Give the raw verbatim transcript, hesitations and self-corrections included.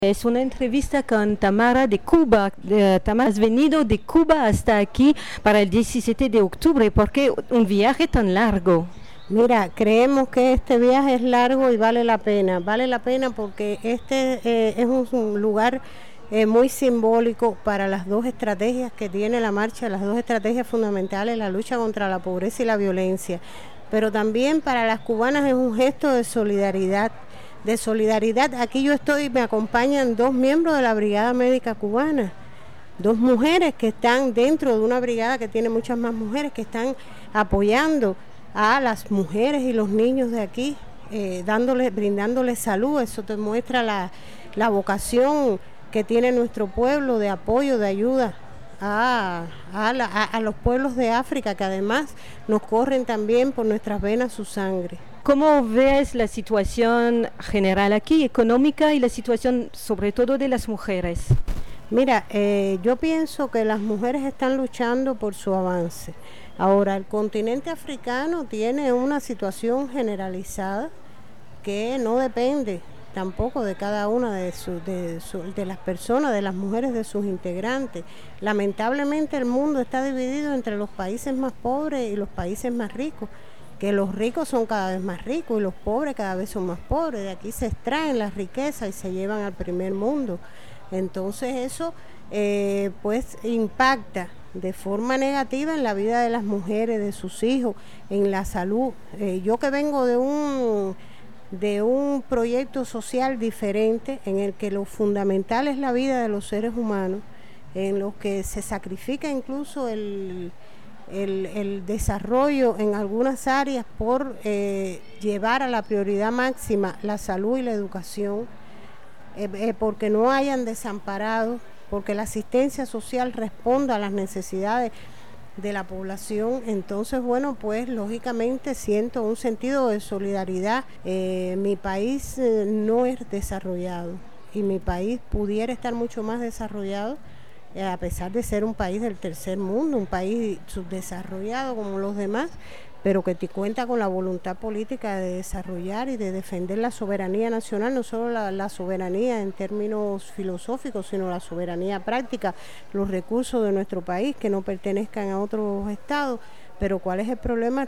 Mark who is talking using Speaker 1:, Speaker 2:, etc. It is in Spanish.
Speaker 1: Es una entrevista con Tamara de Cuba. Eh, Tamara, has venido de Cuba hasta aquí para el diecisiete de octubre. ¿Por qué un viaje tan largo?
Speaker 2: Mira, creemos que este viaje es largo y vale la pena. Vale la pena porque este eh, es un, un lugar eh, muy simbólico para las dos estrategias que tiene la marcha, las dos estrategias fundamentales, la lucha contra la pobreza y la violencia. Pero también para las cubanas es un gesto de solidaridad. De solidaridad, aquí yo estoy, me acompañan dos miembros de la Brigada Médica Cubana, dos mujeres que están dentro de una brigada que tiene muchas más mujeres que están apoyando a las mujeres y los niños de aquí, eh, dándoles, brindándoles salud. Eso te muestra la, la vocación que tiene nuestro pueblo de apoyo, de ayuda a, a, la, a, a los pueblos de África, que además nos corren también por nuestras venas su sangre.
Speaker 1: ¿Cómo ves la situación general aquí, económica, y la situación sobre todo de las mujeres?
Speaker 2: Mira, eh, yo pienso que las mujeres están luchando por su avance. Ahora, el continente africano tiene una situación generalizada que no depende tampoco de cada una de, su, de, su, de las personas, de las mujeres, de sus integrantes. Lamentablemente el mundo está dividido entre los países más pobres y los países más ricos, que los ricos son cada vez más ricos y los pobres cada vez son más pobres. De aquí se extraen las riquezas y se llevan al primer mundo. Entonces eso eh, pues impacta de forma negativa en la vida de las mujeres, de sus hijos, en la salud. Eh, yo que vengo de un, de un proyecto social diferente en el que lo fundamental es la vida de los seres humanos, en los que se sacrifica incluso el, el, el desarrollo en algunas áreas por eh, llevar a la prioridad máxima la salud y la educación. Eh, eh, porque no hayan desamparados, porque la asistencia social responda a las necesidades de la población. Entonces, bueno, pues lógicamente siento un sentido de solidaridad. Eh, mi país eh, no es desarrollado y mi país pudiera estar mucho más desarrollado, eh, a pesar de ser un país del tercer mundo, un país subdesarrollado como los demás, pero que te cuenta con la voluntad política de desarrollar y de defender la soberanía nacional, no solo la, la soberanía en términos filosóficos, sino la soberanía práctica, los recursos de nuestro país que no pertenezcan a otros estados. Pero ¿cuál es el problema?